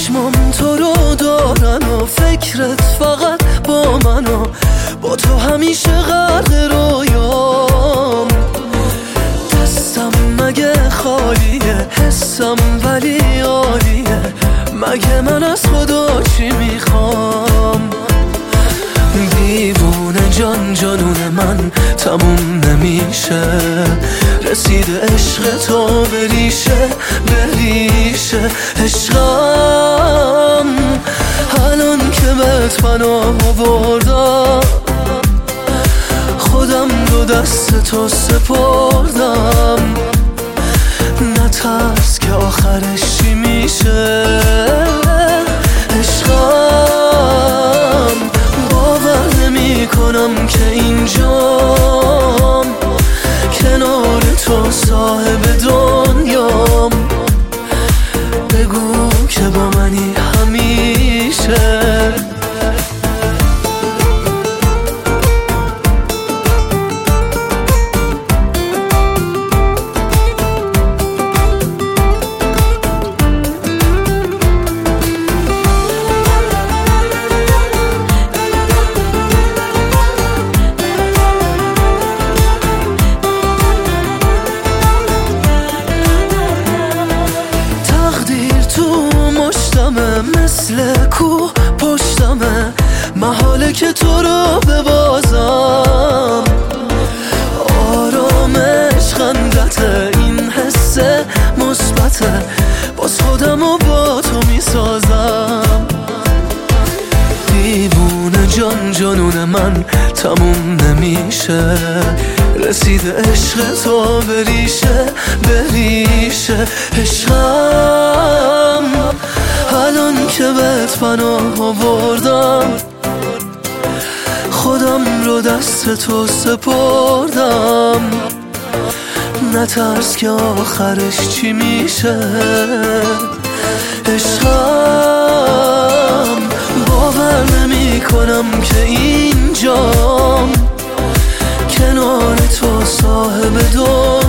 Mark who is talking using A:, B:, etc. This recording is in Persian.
A: چشمام تو رو دارن و فکرت فقط با من و با تو همیشه غرق رویام. دستم مگه خالیه، حسم ولی عالیه، مگه من از خدا چی میخوام؟ دیوونه جان جانون من تموم نمیشه، رسیده عشق تو بریشه بریشه عشقم. الان که بهت پناه آوردم، خودم رو دست تو سپردم. نترس که آخرش چی میشه عشقم. باور نمی کنم که اینجام، کنار تو صاحب دنیام. بگو که با منی همیشه. مثل کوه پشتمه، محاله که تو رو ببازم. آرامش خندته، این حس مثبته، باز خودم رو با تو میسازم. دیوونه جان جانون من تموم نمیشه، رسیده عشق تو بریشه بریشه عشقم. الان که بهت پناه آوردم، خودم رو دست تو سپردم. نترس که آخرش چی میشه عشقم. باور نمی کنم که اینجام، کنار تو صاحب دنیا.